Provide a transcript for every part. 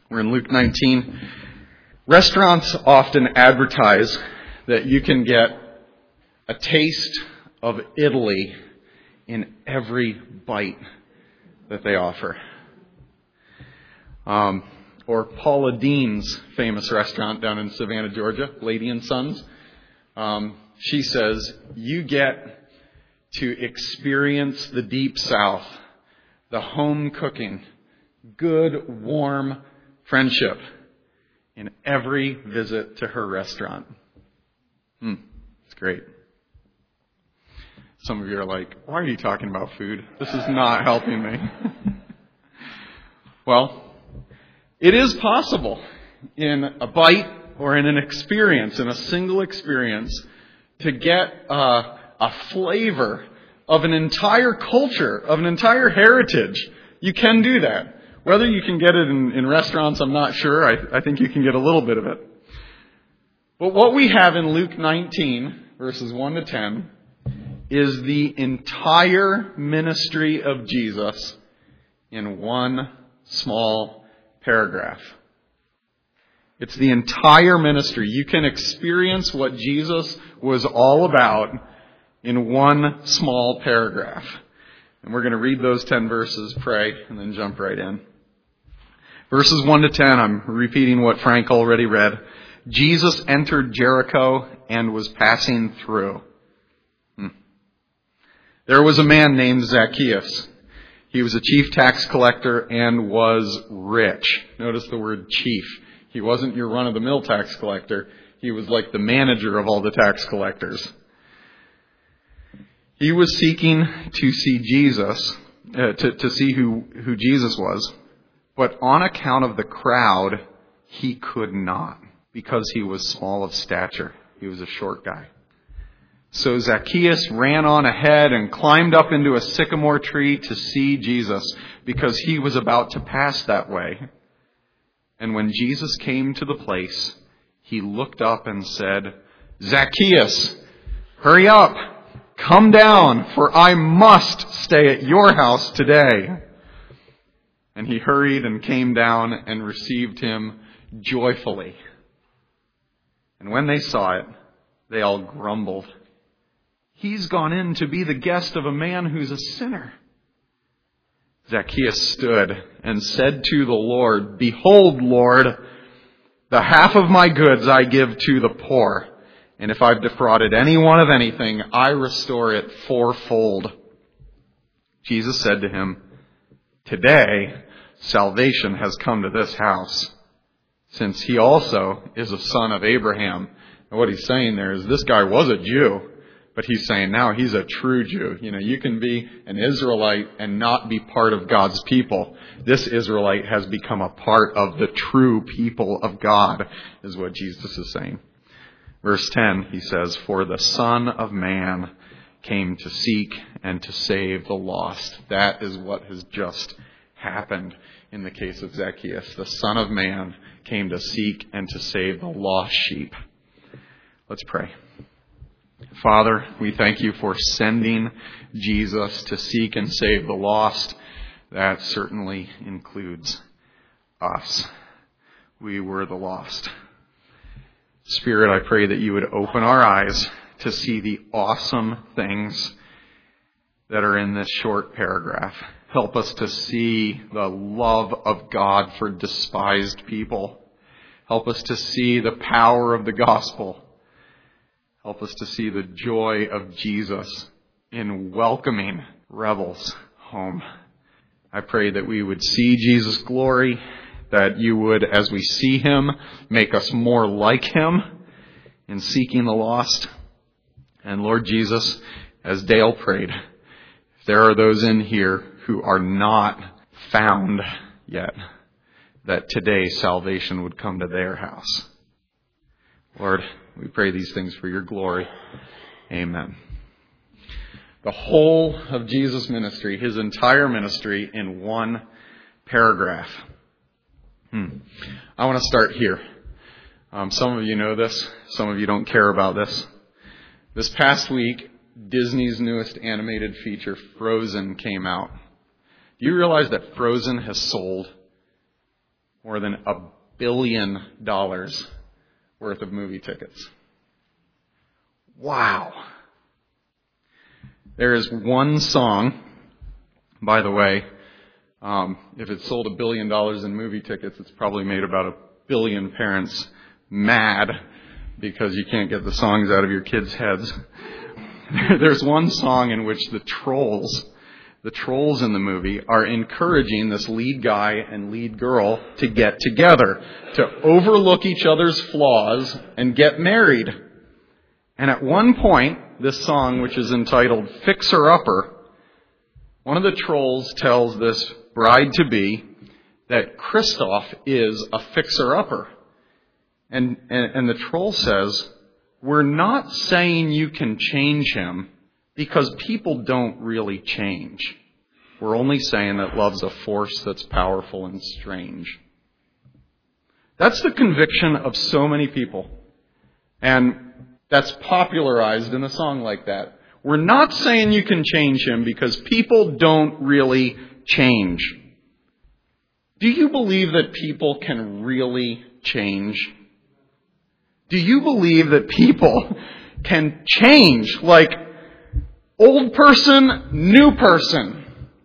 We're in Luke 19. Restaurants often advertise that you can get a taste of Italy in every bite that they offer. Or Paula Deen's famous restaurant down in Savannah, Georgia, Lady and Sons. She says, you get to experience the deep South, the home cooking, good, warm friendship in every visit to her restaurant. It's great. Some of you are like, why are you talking about food? This is not helping me. Well, it is possible in a bite or in an experience, in a single experience, to get a flavor of an entire culture, of an entire heritage. You can do that. Whether you can get it in restaurants, I'm not sure. I think you can get a little bit of it. But what we have in Luke 19, verses 1 to 10, is the entire ministry of Jesus in one small paragraph. It's the entire ministry. You can experience what Jesus was all about in one small paragraph. And we're going to read those 10 verses, pray, and then jump right in. Verses 1 to 10, I'm repeating what Frank already read. Jesus entered Jericho and was passing through. There was a man named Zacchaeus. He was a chief tax collector and was rich. Notice the word chief. He wasn't your run-of-the-mill tax collector. He was like the manager of all the tax collectors. He was seeking to see Jesus, to see who Jesus was. But on account of the crowd, he could not, because he was small of stature. He was a short guy. So Zacchaeus ran on ahead and climbed up into a sycamore tree to see Jesus, because he was about to pass that way. And when Jesus came to the place, he looked up and said, Zacchaeus, hurry up, come down, for I must stay at your house today. And he hurried and came down and received him joyfully. And when they saw it, they all grumbled. He's gone in to be the guest of a man who's a sinner. Zacchaeus stood and said to the Lord, Behold, Lord, the half of my goods I give to the poor. And if I've defrauded anyone of anything, I restore it fourfold. Jesus said to him, Today, salvation has come to this house, since he also is a son of Abraham. And what he's saying there is this guy was a Jew, but he's saying now he's a true Jew. You know, you can be an Israelite and not be part of God's people. This Israelite has become a part of the true people of God, is what Jesus is saying. Verse 10, he says, For the Son of Man came to seek and to save the lost. That is what has just happened in the case of Zacchaeus. The Son of Man came to seek and to save the lost sheep. Let's pray. Father, we thank you for sending Jesus to seek and save the lost. That certainly includes us. We were the lost. Spirit, I pray that you would open our eyes to see the awesome things that are in this short paragraph. Help us to see the love of God for despised people. Help us to see the power of the gospel. Help us to see the joy of Jesus in welcoming rebels home. I pray that we would see Jesus' glory, that you would, as we see him, make us more like him in seeking the lost. And Lord Jesus, as Dale prayed, if there are those in here who are not found yet, that today salvation would come to their house. Lord, we pray these things for your glory. Amen. The whole of Jesus' ministry, his entire ministry, in one paragraph. I want to start here. Some of you know this. Some of you don't care about this. This past week, Disney's newest animated feature, Frozen, came out. Do you realize that Frozen has sold more than $1 billion worth of movie tickets. Wow. There is one song, by the way, if it sold $1 billion in movie tickets, it's probably made about 1 billion parents mad because you can't get the songs out of your kids' heads. There's one song in which the trolls in the movie are encouraging this lead guy and lead girl to get together, to overlook each other's flaws and get married. And at one point, this song, which is entitled Fixer Upper, one of the trolls tells this bride-to-be that Christoph is a fixer-upper. And the troll says, we're not saying you can change him because people don't really change. We're only saying that love's a force that's powerful and strange. That's the conviction of so many people. And that's popularized in a song like that. We're not saying you can change him because people don't really change. Do you believe that people can really change? Do you believe that people can change? Like old person, new person.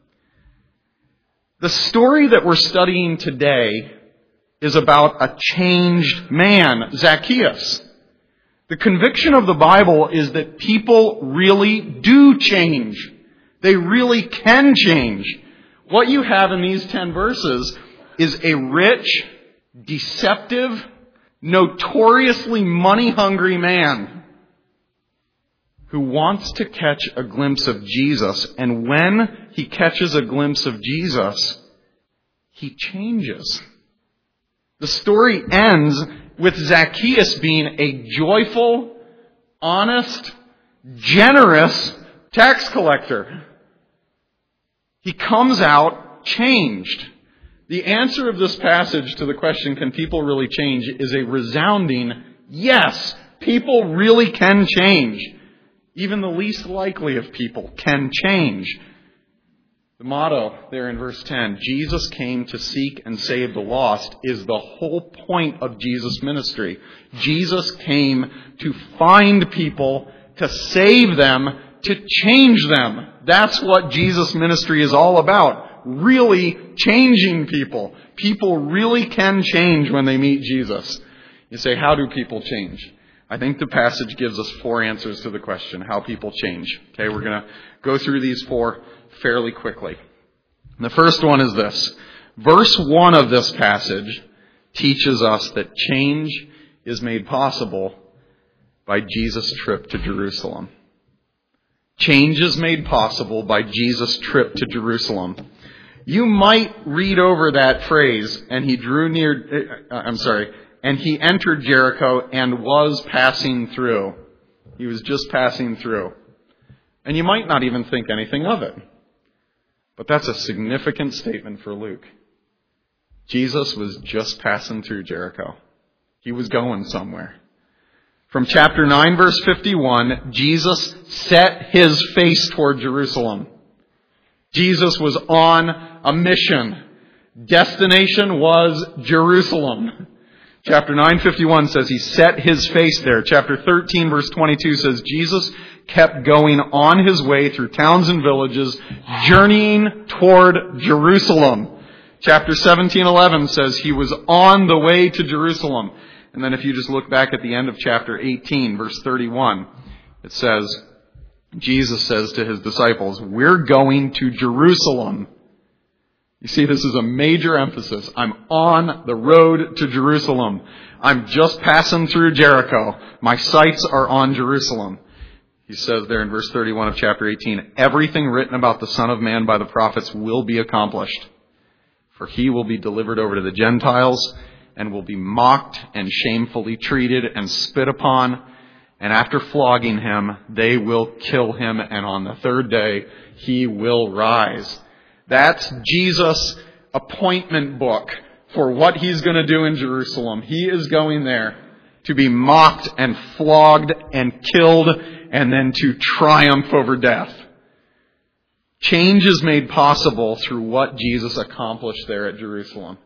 The story that we're studying today is about a changed man, Zacchaeus. The conviction of the Bible is that people really do change. They really can change. What you have in these 10 verses is a rich, deceptive, notoriously money-hungry man who wants to catch a glimpse of Jesus. And when he catches a glimpse of Jesus, he changes. The story ends with Zacchaeus being a joyful, honest, generous tax collector. He comes out changed. The answer of this passage to the question, can people really change, is a resounding yes. People really can change. Even the least likely of people can change. The motto there in verse 10, Jesus came to seek and save the lost, is the whole point of Jesus' ministry. Jesus came to find people, to save them, to change them. That's what Jesus' ministry is all about. Really changing people. People really can change when they meet Jesus. You say, how do people change? I think the passage gives us 4 answers to the question, how people change. Okay, we're going to go through these 4 fairly quickly. And the first one is this. Verse 1 of this passage teaches us that change is made possible by Jesus' trip to Jerusalem. Change is made possible by Jesus' trip to Jerusalem. You might read over that phrase, and he entered Jericho and was passing through. He was just passing through. And you might not even think anything of it. But that's a significant statement for Luke. Jesus was just passing through Jericho. He was going somewhere. From chapter 9, verse 51, Jesus set his face toward Jerusalem. Jesus was on a mission. Destination was Jerusalem. Chapter 9:51 says he set his face there. Chapter 13, verse 22 says Jesus kept going on his way through towns and villages, journeying toward Jerusalem. Chapter 17:11 says he was on the way to Jerusalem. And then if you just look back at the end of chapter 18, verse 31, it says, Jesus says to his disciples, we're going to Jerusalem. You see, this is a major emphasis. I'm on the road to Jerusalem. I'm just passing through Jericho. My sights are on Jerusalem. He says there in verse 31 of chapter 18, everything written about the Son of Man by the prophets will be accomplished. For he will be delivered over to the Gentiles and will be mocked and shamefully treated and spit upon. And after flogging him, they will kill him. And on the 3rd day, he will rise. That's Jesus' appointment book for what he's going to do in Jerusalem. He is going there to be mocked and flogged and killed and then to triumph over death. Change is made possible through what Jesus accomplished there at Jerusalem.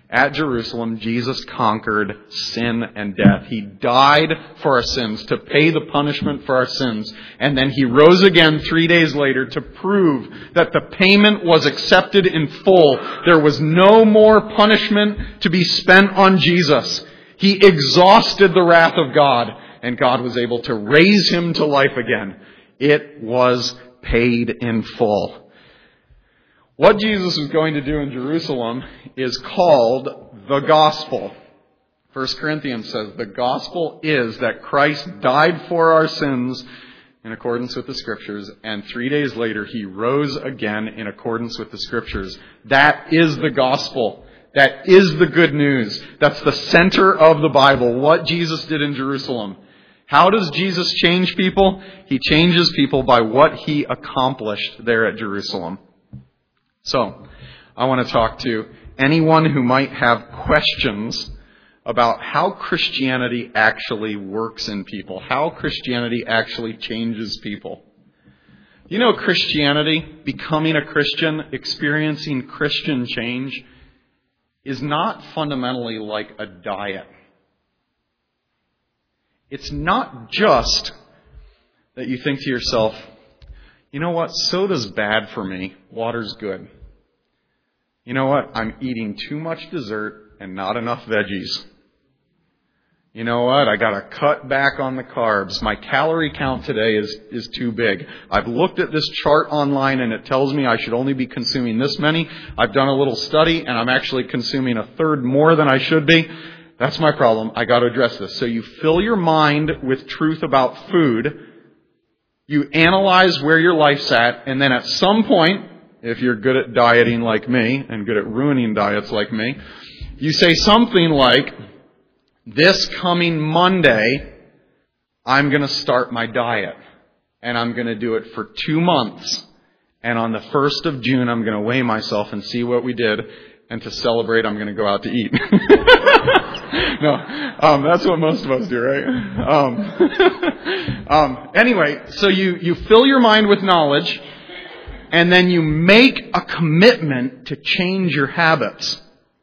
At Jerusalem, Jesus conquered sin and death. He died for our sins to pay the punishment for our sins. And then He rose again 3 days later to prove that the payment was accepted in full. There was no more punishment to be spent on Jesus. He exhausted the wrath of God, and God was able to raise Him to life again. It was paid in full. What Jesus is going to do in Jerusalem is called the gospel. 1 Corinthians says the gospel is that Christ died for our sins in accordance with the Scriptures, and 3 days later He rose again in accordance with the Scriptures. That is the gospel. That is the good news. That's the center of the Bible, what Jesus did in Jerusalem. How does Jesus change people? He changes people by what He accomplished there at Jerusalem. So, I want to talk to anyone who might have questions about how Christianity actually works in people, how Christianity actually changes people. You know, Christianity, becoming a Christian, experiencing Christian change, is not fundamentally like a diet. It's not just that you think to yourself, you know what, soda's bad for me, water's good. You know what, I'm eating too much dessert and not enough veggies. You know what, I gotta cut back on the carbs. My calorie count today is too big. I've looked at this chart online and it tells me I should only be consuming this many. I've done a little study and I'm actually consuming a third more than I should be. That's my problem. I gotta address this. So you fill your mind with truth about food. You analyze where your life's at, and then at some point, if you're good at dieting like me, and good at ruining diets like me, you say something like, this coming Monday, I'm going to start my diet. And I'm going to do it for 2 months. And on the 1st of June, I'm going to weigh myself and see what we did. And to celebrate, I'm going to go out to eat. No, that's what most of us do, right? Anyway, so you fill your mind with knowledge, and then you make a commitment to change your habits.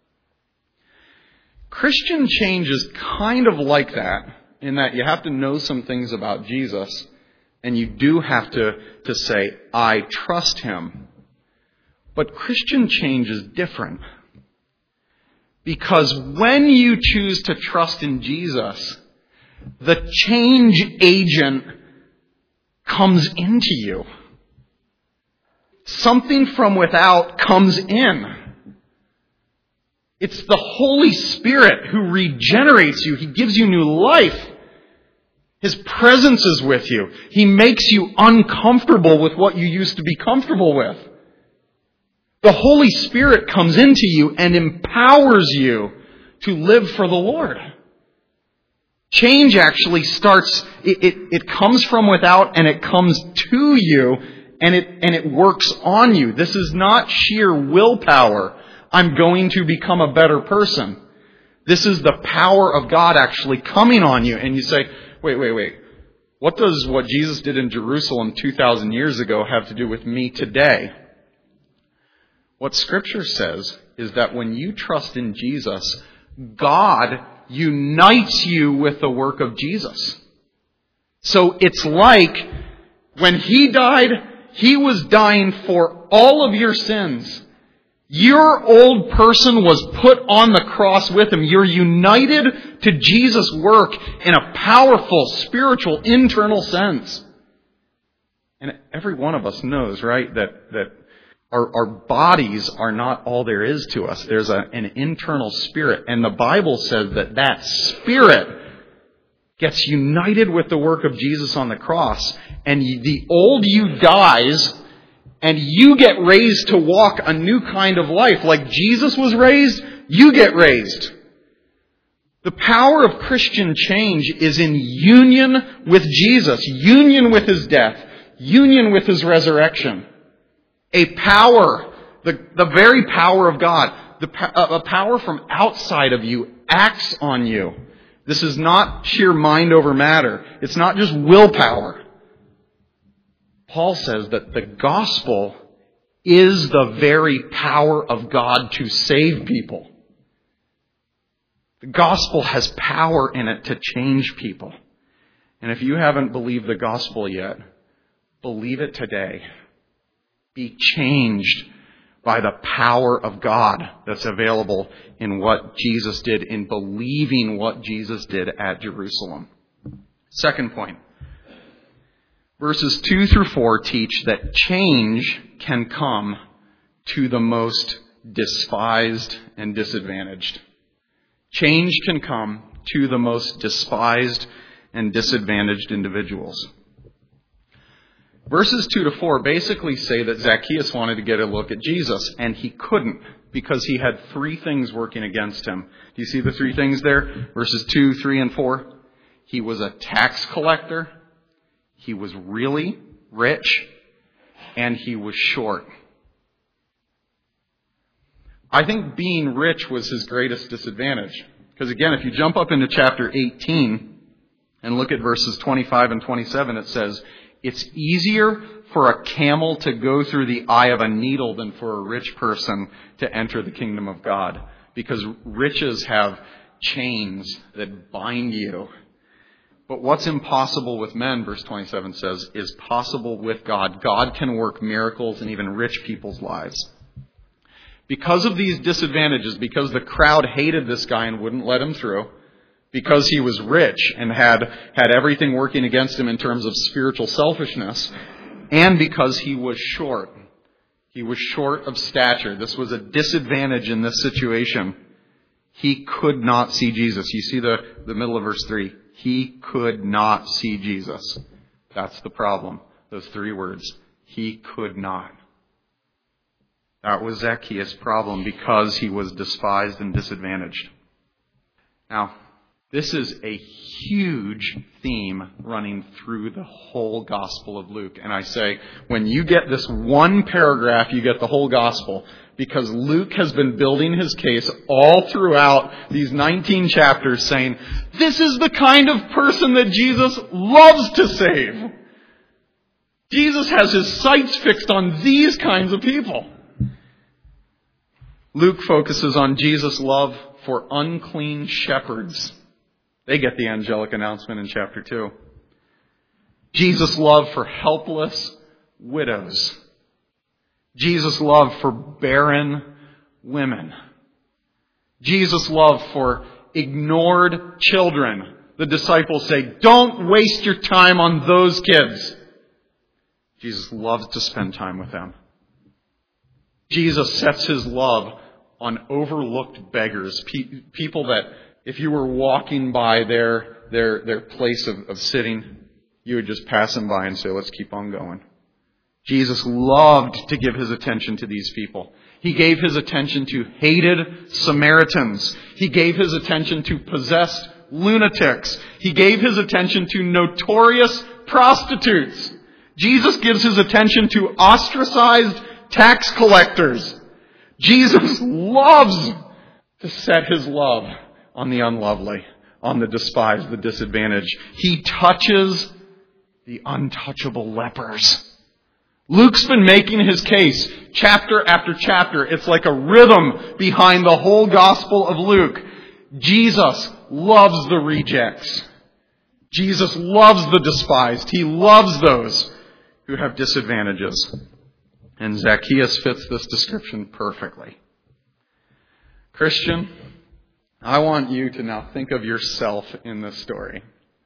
Christian change is kind of like that, in that you have to know some things about Jesus, and you do have to say, I trust Him. But Christian change is different. Because when you choose to trust in Jesus, the change agent comes into you. Something from without comes in. It's the Holy Spirit who regenerates you. He gives you new life. His presence is with you. He makes you uncomfortable with what you used to be comfortable with. The Holy Spirit comes into you and empowers you to live for the Lord. Change actually starts, it comes from without and it comes to you and it works on you. This is not sheer willpower. I'm going to become a better person. This is the power of God actually coming on you. And you say, wait. What does what Jesus did in Jerusalem 2,000 years ago have to do with me today? What Scripture says is that when you trust in Jesus, God unites you with the work of Jesus. So it's like when He died, He was dying for all of your sins. Your old person was put on the cross with Him. You're united to Jesus' work in a powerful, spiritual, internal sense. And every one of us knows, right, that our bodies are not all there is to us. There's an internal spirit. And the Bible says that spirit gets united with the work of Jesus on the cross. And the old you dies, and you get raised to walk a new kind of life. Like Jesus was raised, you get raised. The power of Christian change is in union with Jesus, union with His death, union with His resurrection. A power, the very power of God, a power from outside of you acts on you. This is not sheer mind over matter. It's not just willpower. Paul says that the gospel is the very power of God to save people. The gospel has power in it to change people. And if you haven't believed the gospel yet, believe it today. Be changed by the power of God that's available in what Jesus did, in believing what Jesus did at Jerusalem. Second point. Verses 2 through 4 teach that change can come to the most despised and disadvantaged. Change can come to the most despised and disadvantaged individuals. Verses 2 to 4 basically say that Zacchaeus wanted to get a look at Jesus, and he couldn't because he had three things working against him. Do you see the three things there? Verses 2, 3, and 4. He was a tax collector, he was really rich, and he was short. I think being rich was his greatest disadvantage. Because again, if you jump up into chapter 18 and look at verses 25 and 27, it says, it's easier for a camel to go through the eye of a needle than for a rich person to enter the kingdom of God. Because riches have chains that bind you. But what's impossible with men, verse 27 says, is possible with God. God can work miracles in even rich people's lives. Because of these disadvantages, because the crowd hated this guy and wouldn't let him through, because he was rich and had everything working against him in terms of spiritual selfishness, and because he was short. He was short of stature. This was a disadvantage in this situation. He could not see Jesus. You see the middle of verse 3. He could not see Jesus. That's the problem. Those three words. He could not. That was Zacchaeus' problem because he was despised and disadvantaged. Now, this is a huge theme running through the whole Gospel of Luke. And I say, when you get this one paragraph, you get the whole Gospel. Because Luke has been building his case all throughout these 19 chapters saying, this is the kind of person that Jesus loves to save. Jesus has his sights fixed on these kinds of people. Luke focuses on Jesus' love for unclean shepherds. They get the angelic announcement in chapter 2. Jesus' love for helpless widows. Jesus' love for barren women. Jesus' love for ignored children. The disciples say, don't waste your time on those kids. Jesus loves to spend time with them. Jesus sets his love on overlooked beggars, people that if you were walking by their place of sitting, you would just pass them by and say, let's keep on going. Jesus loved to give his attention to these people. He gave his attention to hated Samaritans. He gave his attention to possessed lunatics. He gave his attention to notorious prostitutes. Jesus gives his attention to ostracized tax collectors. Jesus loves to set his love on the unlovely, on the despised, the disadvantaged. He touches the untouchable lepers. Luke's been making his case chapter after chapter. It's like a rhythm behind the whole Gospel of Luke. Jesus loves the rejects. Jesus loves the despised. He loves those who have disadvantages. And Zacchaeus fits this description perfectly. Christian, I want you to now think of yourself in this story.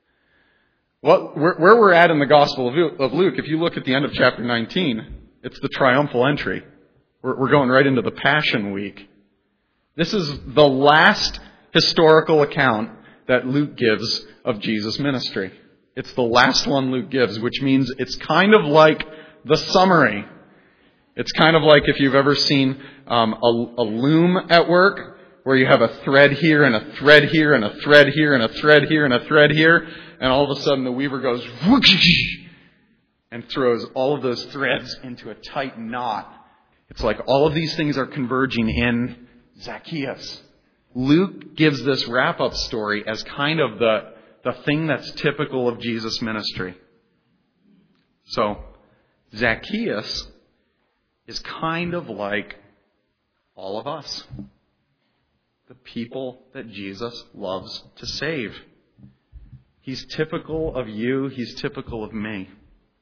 Where we're at in the Gospel of Luke, if you look at the end of chapter 19, it's the triumphal entry. We're going right into the Passion Week. This is the last historical account that Luke gives of Jesus' ministry. It's the last one Luke gives, which means it's kind of like the summary. It's kind of like if you've ever seen a loom at work, where you have a thread here and a thread here and a thread here and a thread here and a thread here, and all of a sudden the weaver goes whoosh and throws all of those threads into a tight knot. It's like all of these things are converging in Zacchaeus. Luke gives this wrap-up story as kind of the thing that's typical of Jesus' ministry. So, Zacchaeus is kind of like all of us. the people that Jesus loves to save. He's typical of you. He's typical of me.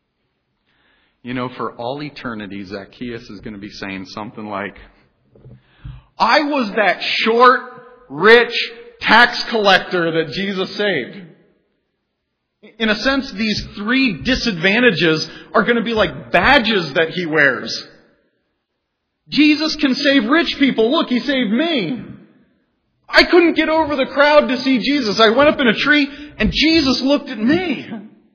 You know, for all eternity, Zacchaeus is going to be saying something like, I was that short, rich tax collector that Jesus saved. In a sense, these three disadvantages are going to be like badges that he wears. Jesus can save rich people. Look, he saved me. I couldn't get over the crowd to see Jesus. I went up in a tree and Jesus looked at me.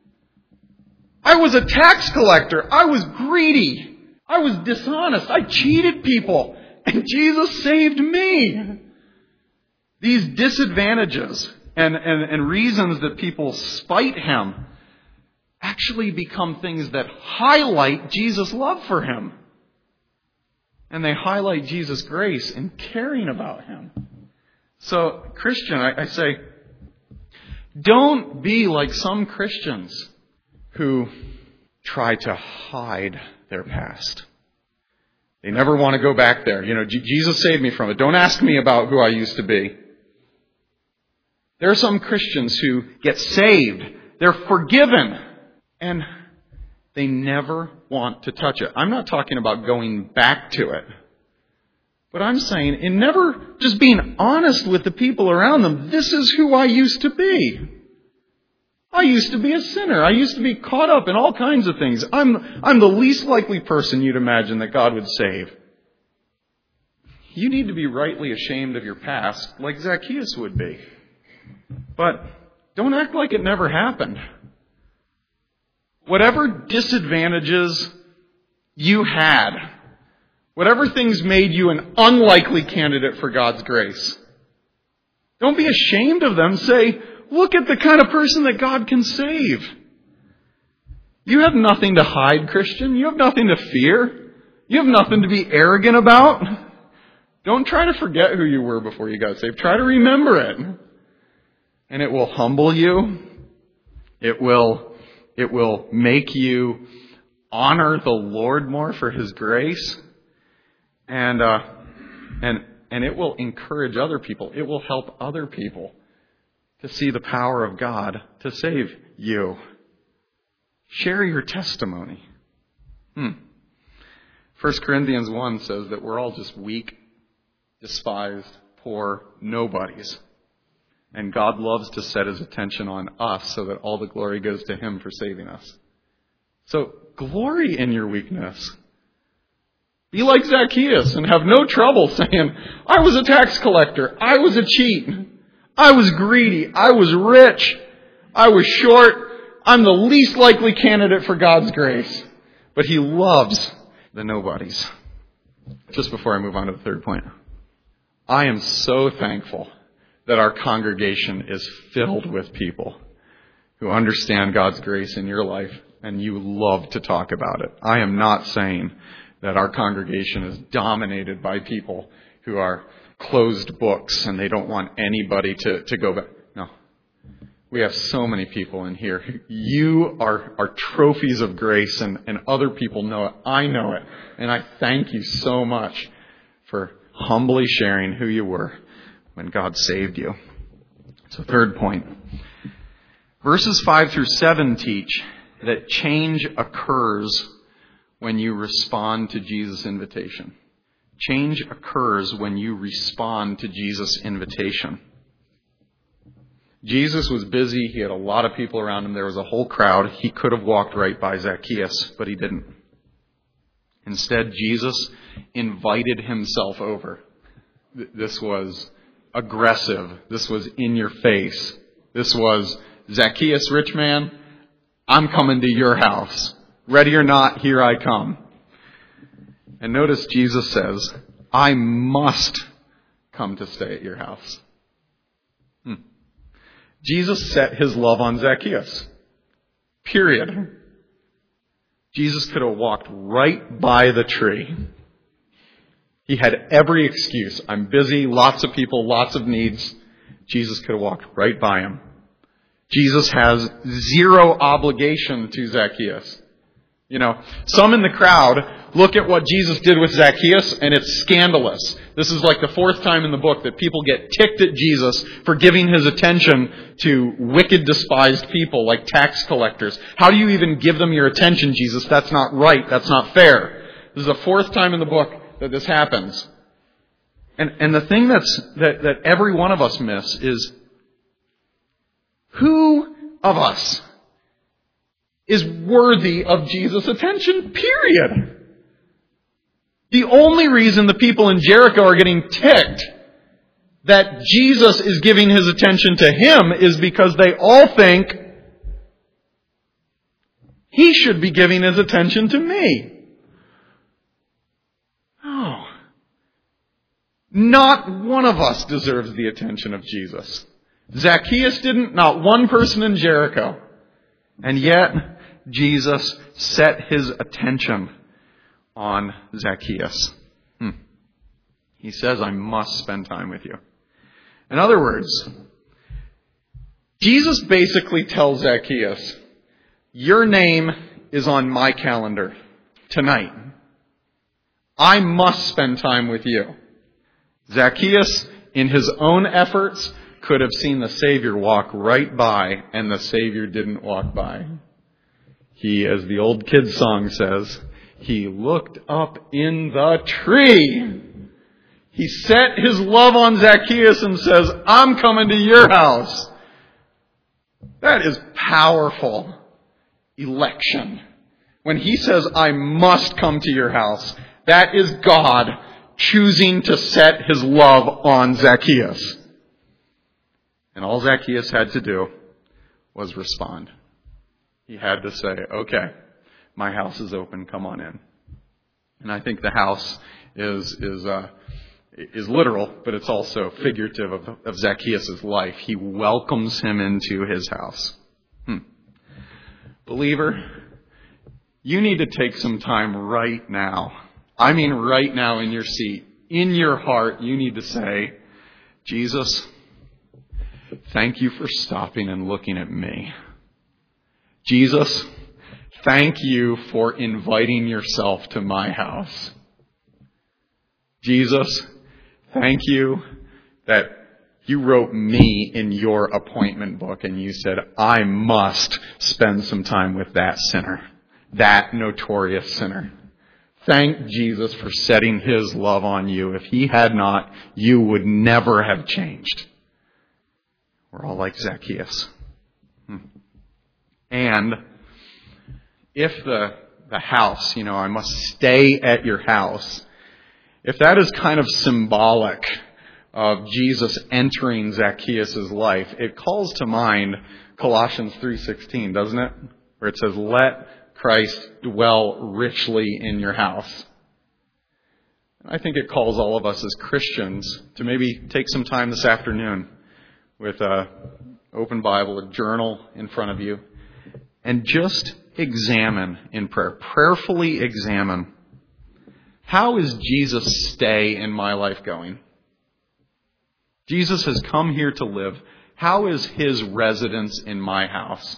I was a tax collector. I was greedy. I was dishonest. I cheated people. And Jesus saved me. These disadvantages and reasons that people spite him actually become things that highlight Jesus' love for him. And they highlight Jesus' grace in caring about him. So, Christian, I say, don't be like some Christians who try to hide their past. They never want to go back there. You know, Jesus saved me from it. Don't ask me about who I used to be. There are some Christians who get saved. They're forgiven. And they never want to touch it. I'm not talking about going back to it. But I'm saying, in never just being honest with the people around them, this is who I used to be. I used to be a sinner. I used to be caught up in all kinds of things. I'm the least likely person you'd imagine that God would save. You need to be rightly ashamed of your past, like Zacchaeus would be. But don't act like it never happened. Whatever disadvantages you had, whatever things made you an unlikely candidate for God's grace, don't be ashamed of them. Say, look at the kind of person that God can save. You have nothing to hide, Christian. You have nothing to fear. You have nothing to be arrogant about. Don't try to forget who you were before you got saved. Try to remember it. And it will humble you. It will make you honor the Lord more for His grace. And it will encourage other people. It will help other people to see the power of God to save you. Share your testimony. 1 Corinthians 1 says that we're all just weak, despised, poor nobodies. And God loves to set His attention on us so that all the glory goes to Him for saving us. So glory in your weakness. Be like Zacchaeus and have no trouble saying, I was a tax collector. I was a cheat. I was greedy. I was rich. I was short. I'm the least likely candidate for God's grace. But He loves the nobodies. Just before I move on to the third point, I am so thankful that our congregation is filled with people who understand God's grace in your life, and you love to talk about it. I am not saying that our congregation is dominated by people who are closed books and they don't want anybody to go back. No. We have so many people in here. You are trophies of grace, and other people know it. I know it. And I thank you so much for humbly sharing who you were when God saved you. So third point. Verses 5 through 7 teach that change occurs when you respond to Jesus' invitation. Change occurs when you respond to Jesus' invitation. Jesus was busy. He had a lot of people around him. There was a whole crowd. He could have walked right by Zacchaeus, but he didn't. Instead, Jesus invited himself over. This was aggressive. This was in your face. This was, Zacchaeus, rich man, I'm coming to your house. Ready or not, here I come. And notice Jesus says, I must come to stay at your house. Jesus set His love on Zacchaeus. Period. Jesus could have walked right by the tree. He had every excuse. I'm busy, lots of people, lots of needs. Jesus could have walked right by him. Jesus has zero obligation to Zacchaeus. You know, some in the crowd look at what Jesus did with Zacchaeus, and it's scandalous. This is like the fourth time in the book that people get ticked at Jesus for giving his attention to wicked, despised people like tax collectors. How do you even give them your attention, Jesus? That's not right. That's not fair. This is the fourth time in the book that this happens. And the thing that every one of us miss is, who of us is worthy of Jesus' attention, period? The only reason the people in Jericho are getting ticked that Jesus is giving his attention to him is because they all think he should be giving his attention to me. Oh. Not one of us deserves the attention of Jesus. Zacchaeus didn't, not one person in Jericho. And yet, Jesus set his attention on Zacchaeus. He says, I must spend time with you. In other words, Jesus basically tells Zacchaeus, your name is on my calendar tonight. I must spend time with you. Zacchaeus, in his own efforts, could have seen the Savior walk right by, and the Savior didn't walk by. He, as the old kid song says, he looked up in the tree. He set his love on Zacchaeus and says, I'm coming to your house. That is powerful election. When he says, I must come to your house, that is God choosing to set his love on Zacchaeus. And all Zacchaeus had to do was respond. He had to say, okay, my house is open, come on in. And I think the house is literal, but it's also figurative of Zacchaeus' life. He welcomes him into his house. Believer, you need to take some time right now. I mean right now in your seat, in your heart, you need to say, Jesus, thank you for stopping and looking at me. Jesus, thank you for inviting yourself to my house. Jesus, thank you that you wrote me in your appointment book and you said, I must spend some time with that sinner, that notorious sinner. Thank Jesus for setting his love on you. If he had not, you would never have changed. We're all like Zacchaeus. And if the house, I must stay at your house, if that is kind of symbolic of Jesus entering Zacchaeus' life, it calls to mind Colossians 3:16, doesn't it? Where it says, let Christ dwell richly in your house. I think it calls all of us as Christians to maybe take some time this afternoon with an open Bible, a journal in front of you, and just examine in prayer, prayerfully examine, how is Jesus' stay in my life going? Jesus has come here to live. How is his residence in my house?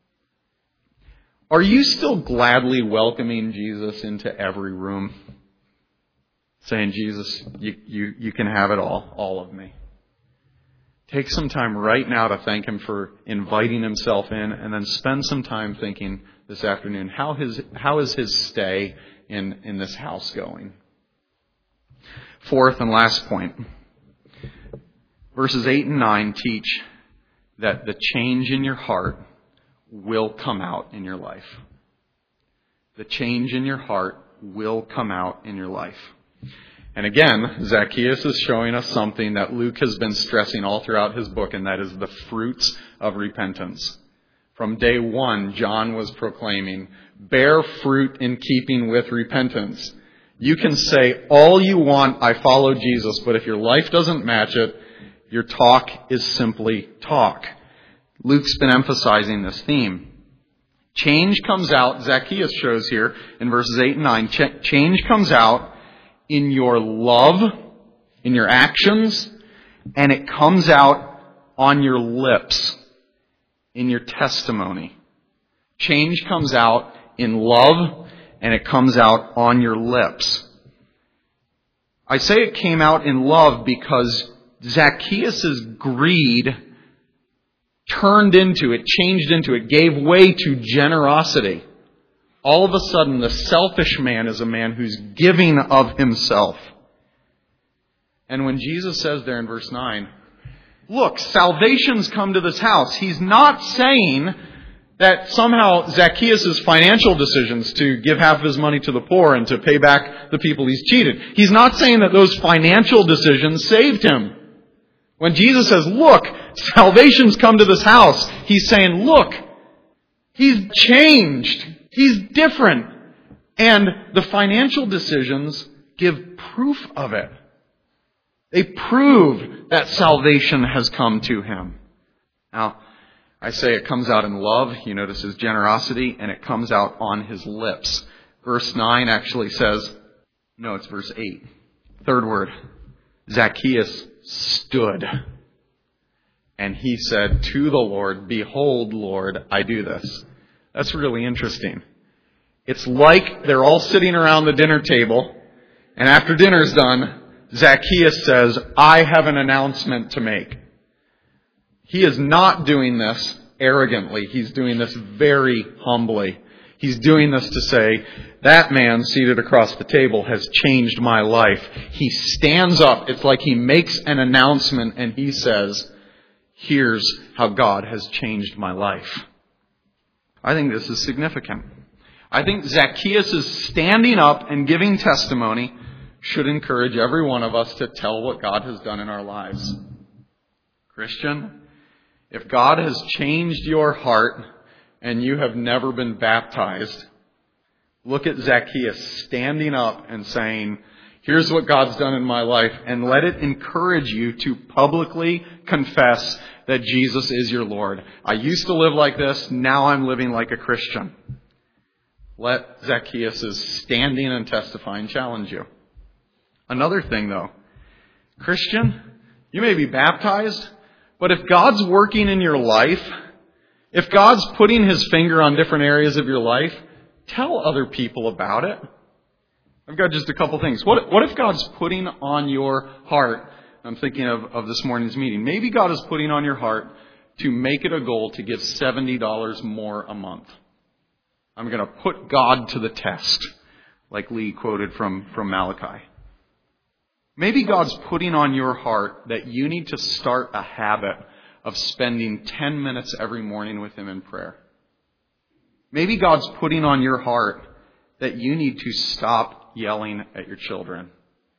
Are you still gladly welcoming Jesus into every room? Saying, Jesus, you can have it all of me. Take some time right now to thank him for inviting himself in, and then spend some time thinking this afternoon, how is his stay in this house going? Fourth and last point. Verses 8 and 9 teach that the change in your heart will come out in your life. The change in your heart will come out in your life. And again, Zacchaeus is showing us something that Luke has been stressing all throughout his book, and that is the fruits of repentance. From day one, John was proclaiming, bear fruit in keeping with repentance. You can say all you want, I follow Jesus, but if your life doesn't match it, your talk is simply talk. Luke's been emphasizing this theme. Change comes out, Zacchaeus shows here in verses 8 and 9, change comes out in your love, in your actions, and it comes out on your lips, in your testimony. Change comes out in love, and it comes out on your lips. I say it came out in love because Zacchaeus' greed changed into it, gave way to generosity. All of a sudden, the selfish man is a man who's giving of himself. And when Jesus says there in verse 9, look, salvation's come to this house, he's not saying that somehow Zacchaeus' financial decisions to give half of his money to the poor and to pay back the people he's cheated, he's not saying that those financial decisions saved him. When Jesus says, look, salvation's come to this house, he's saying, look, he's changed. He's different. And the financial decisions give proof of it. They prove that salvation has come to him. Now, I say it comes out in love. You notice his generosity, and it comes out on his lips. Verse 9 actually says, no, it's verse 8. Third word, Zacchaeus stood. And he said to the Lord, behold, Lord, I do this. That's really interesting. It's like they're all sitting around the dinner table, and after dinner's done, Zacchaeus says, I have an announcement to make. He is not doing this arrogantly. He's doing this very humbly. He's doing this to say, that man seated across the table has changed my life. He stands up. It's like he makes an announcement and he says, here's how God has changed my life. I think this is significant. I think Zacchaeus' standing up and giving testimony should encourage every one of us to tell what God has done in our lives. Christian, if God has changed your heart and you have never been baptized, look at Zacchaeus standing up and saying, here's what God's done in my life, and let it encourage you to publicly confess that Jesus is your Lord. I used to live like this, now I'm living like a Christian. Let Zacchaeus' standing and testifying challenge you. Another thing though, Christian, you may be baptized, but if God's working in your life, if God's putting His finger on different areas of your life, tell other people about it. I've got just a couple things. What if God's putting on your heart, I'm thinking of this morning's meeting, maybe God is putting on your heart to make it a goal to give $70 more a month. I'm going to put God to the test, like Lee quoted from Malachi. Maybe God's putting on your heart that you need to start a habit of spending 10 minutes every morning with Him in prayer. Maybe God's putting on your heart that you need to stop yelling at your children.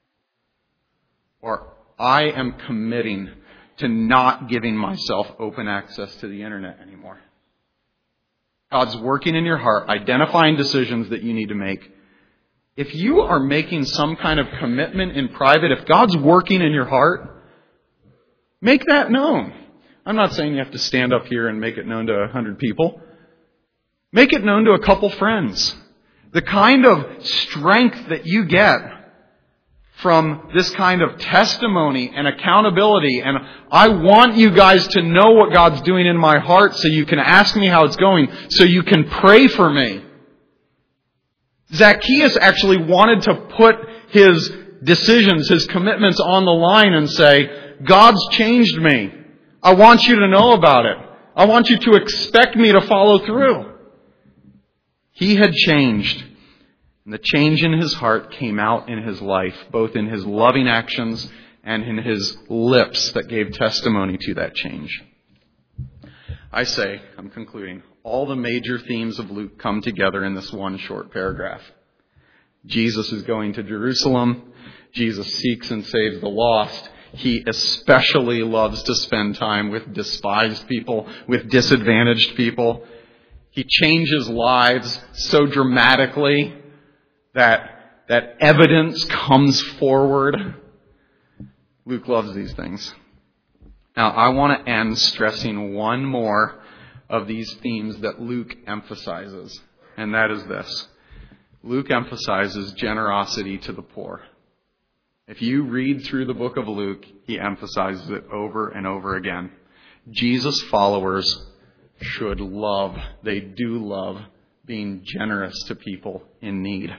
Or I am committing to not giving myself open access to the internet anymore. God's working in your heart, identifying decisions that you need to make. If you are making some kind of commitment in private, if God's working in your heart, make that known. I'm not saying you have to stand up here and make it known to 100 people. Make it known to a couple friends. The kind of strength that you get from this kind of testimony and accountability, and I want you guys to know what God's doing in my heart so you can ask me how it's going, so you can pray for me. Zacchaeus actually wanted to put his decisions, his commitments on the line and say, God's changed me. I want you to know about it. I want you to expect me to follow through. He had changed. And the change in his heart came out in his life, both in his loving actions and in his lips that gave testimony to that change. I say, I'm concluding, all the major themes of Luke come together in this one short paragraph. Jesus is going to Jerusalem. Jesus seeks and saves the lost. He especially loves to spend time with despised people, with disadvantaged people. He changes lives so dramatically that evidence comes forward. Luke loves these things. Now, I want to end stressing one more of these themes that Luke emphasizes, and that is this. Luke emphasizes generosity to the poor. If you read through the book of Luke, he emphasizes it over and over again. Jesus' followers should love, they do love being generous to people in need.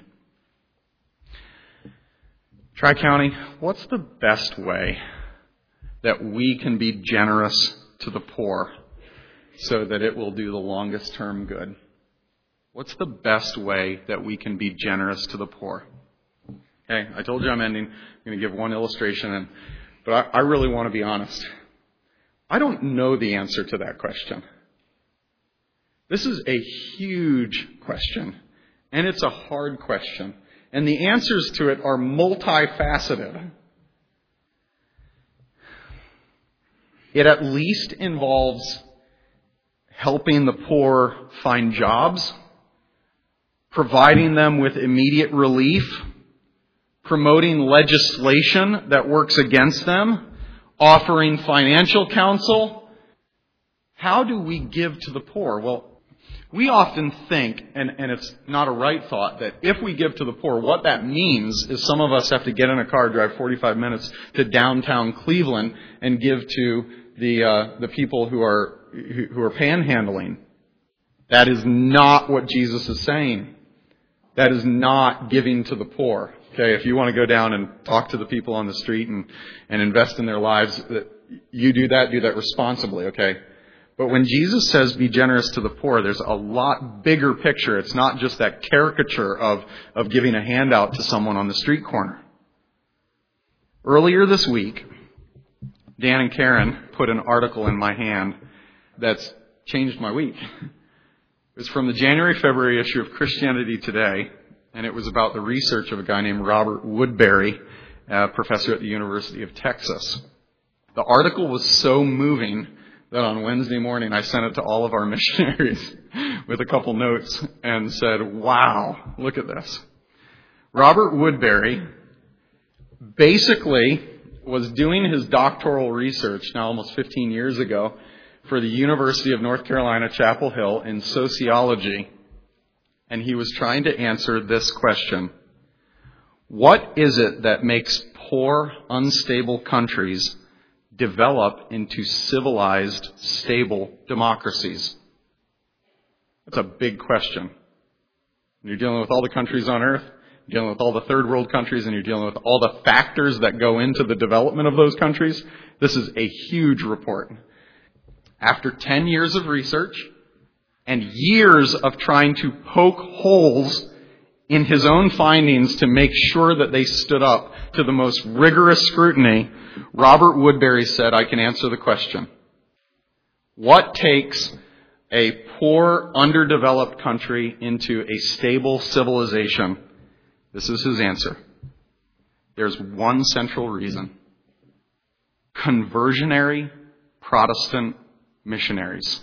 Tri-County, what's the best way that we can be generous to the poor so that it will do the longest term good? What's the best way that we can be generous to the poor? Okay, I told you I'm ending. I'm going to give one illustration, but I really want to be honest. I don't know the answer to that question. This is a huge question, and it's a hard question. And the answers to it are multifaceted. It at least involves helping the poor find jobs, providing them with immediate relief, promoting legislation that works against them, offering financial counsel. How do we give to the poor? Well, we often think, and it's not a right thought, that if we give to the poor, what that means is some of us have to get in a car, drive 45 minutes to downtown Cleveland and give to the people who are panhandling. That is not what Jesus is saying. That is not giving to the poor. Okay, if you want to go down and talk to the people on the street and invest in their lives, you do that responsibly, okay? But when Jesus says be generous to the poor, there's a lot bigger picture. It's not just that caricature of giving a handout to someone on the street corner. Earlier this week, Dan and Karen put an article in my hand that's changed my week. It was from the January-February issue of Christianity Today, and it was about the research of a guy named Robert Woodbury, a professor at the University of Texas. The article was so moving that on Wednesday morning I sent it to all of our missionaries with a couple notes and said, wow, look at this. Robert Woodbury basically was doing his doctoral research now almost 15 years ago for the University of North Carolina, Chapel Hill in sociology. And he was trying to answer this question. What is it that makes poor, unstable countries develop into civilized, stable democracies? That's a big question. You're dealing with all the countries on earth, you're dealing with all the third world countries, and you're dealing with all the factors that go into the development of those countries. This is a huge report. After 10 years of research and years of trying to poke holes in his own findings to make sure that they stood up to the most rigorous scrutiny, Robert Woodbury said, I can answer the question. What takes a poor, underdeveloped country into a stable civilization? This is his answer. There's one central reason. Conversionary Protestant missionaries.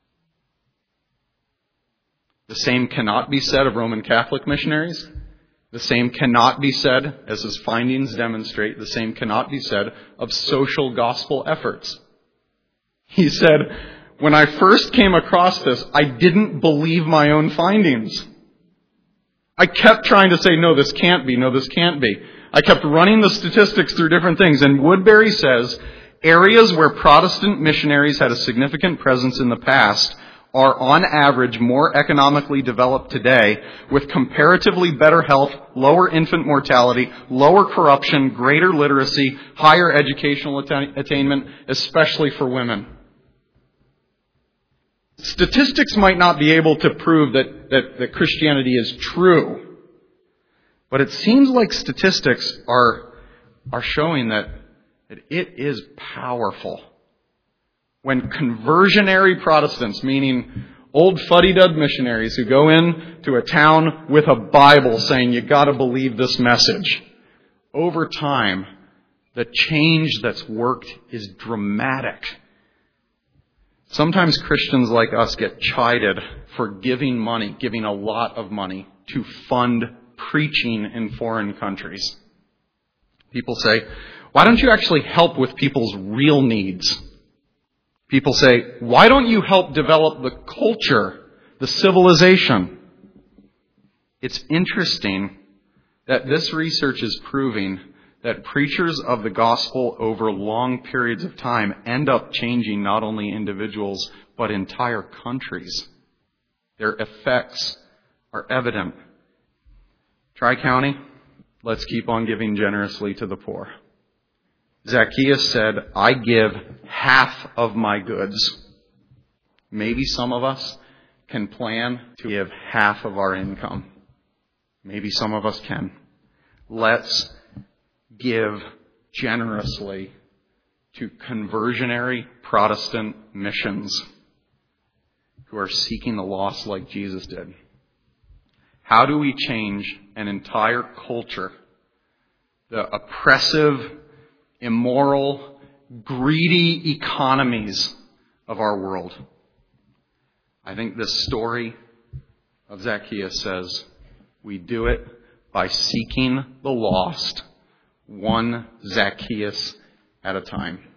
The same cannot be said of Roman Catholic missionaries. The same cannot be said, as his findings demonstrate, the same cannot be said of social gospel efforts. He said, when I first came across this, I didn't believe my own findings. I kept trying to say, no, this can't be, no, this can't be. I kept running the statistics through different things, and Woodbury says, areas where Protestant missionaries had a significant presence in the past are on average more economically developed today with comparatively better health, lower infant mortality, lower corruption, greater literacy, higher educational attainment, especially for women. Statistics might not be able to prove that Christianity is true, but it seems like statistics are showing that it is powerful. When conversionary Protestants, meaning old fuddy-dud missionaries who go in to a town with a Bible saying, you got to believe this message, over time, the change that's worked is dramatic. Sometimes Christians like us get chided for giving money, giving a lot of money to fund preaching in foreign countries. People say, why don't you actually help with people's real needs? People say, why don't you help develop the culture, the civilization? It's interesting that this research is proving that preachers of the gospel over long periods of time end up changing not only individuals, but entire countries. Their effects are evident. Tri-County, let's keep on giving generously to the poor. Zacchaeus said, I give half of my goods. Maybe some of us can plan to give half of our income. Maybe some of us can. Let's give generously to conversionary Protestant missions who are seeking the lost like Jesus did. How do we change an entire culture, the oppressive, immoral, greedy economies of our world? I think this story of Zacchaeus says we do it by seeking the lost, one Zacchaeus at a time.